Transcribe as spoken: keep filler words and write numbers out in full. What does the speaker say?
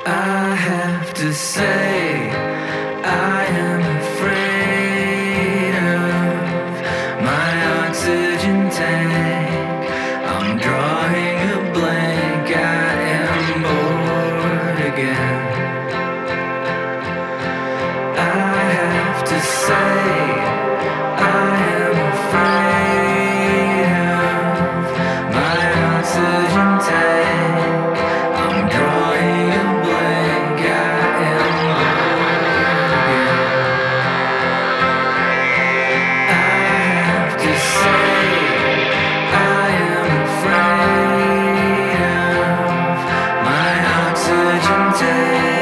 I have to say, I am afraid of my oxygen tank. I'm drawing a blank, I am bored again. I have to say, I am afraid of my oxygen tank. I'm drawing a blank, I am bored again. I have to say, I am afraid of my oxygen tank.